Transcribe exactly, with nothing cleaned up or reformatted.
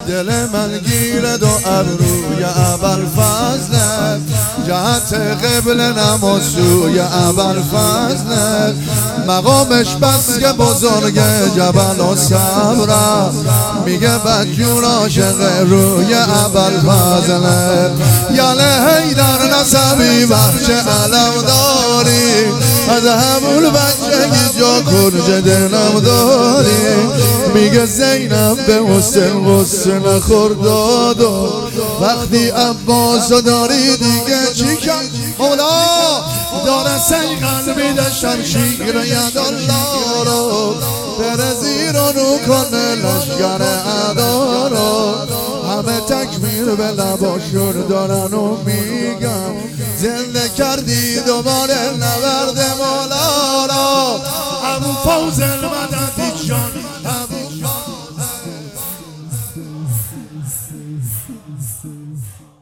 دل من گیرد و ابروی ابوالفضل جهت قبل نماز سوی ابوالفضل مقامش بس که بزرگ جبل و صبر میگه بدجور عاشق روی ابوالفضل یاله حیدر نسبی بخش علم داری از همون بچگی جا کرج دلم داری میگه زینب به حسین غصه نخورداد و وقتی عباسو داری دیگه چی کن مولا داره سی قلبی ده شمشیر یدالله رو بره زیر و رو کنه لشگر ادا رو همه تکبیر به لباشون دارن و میگم زنده کردی دوباره نورد مولا را ابو فوزل مددی جان ابو